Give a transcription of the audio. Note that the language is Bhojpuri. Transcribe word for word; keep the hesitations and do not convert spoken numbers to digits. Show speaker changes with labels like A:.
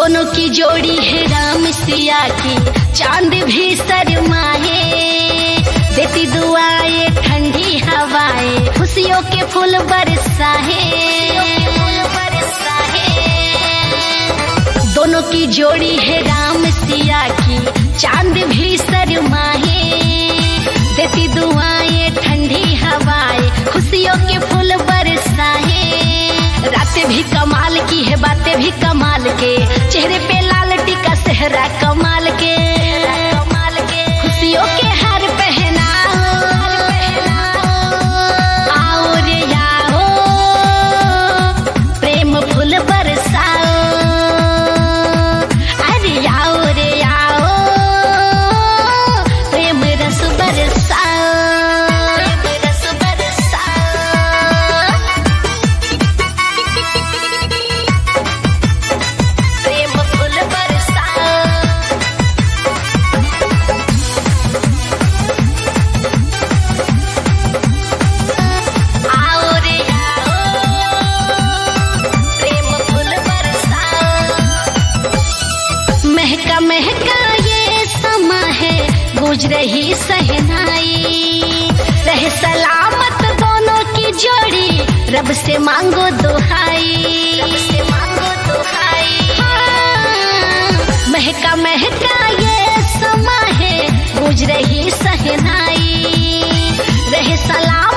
A: दोनों की जोड़ी है राम सिया की, चांद भी शर्माए, देती दुआएं ठंडी हवाएं, खुशियों के फूल बरसाए। दोनों की जोड़ी है राम सिया की, चांद भी शर्माए, देती दुआएं ठंडी हवाएं, खुशियों के फूल बरसाए। रातें भी कमाल की है, बातें भी कमाल के, चेहरे पे लाल टीका सेहरा कमाल के, खुशियों के हार पहनाओ, आओ रे आओ, प्रेम फूल बरसाओ, अरे आओ रे आओ, प्रेम रस बरसाओ, रस बरसाओ। प्रेम फूल बरसाओ, आओ रे आओ, प्रेम फूल बरसाओ। महका महका ये समा है, गूंज रही सहनाई, रहे सलामत दोनों की जोड़ी, रब से मांगो दुहाई, रब से मांगो दुहाई। हाँ, महका महका ये समा है, गूंज रही सहनाई, रहे सलामत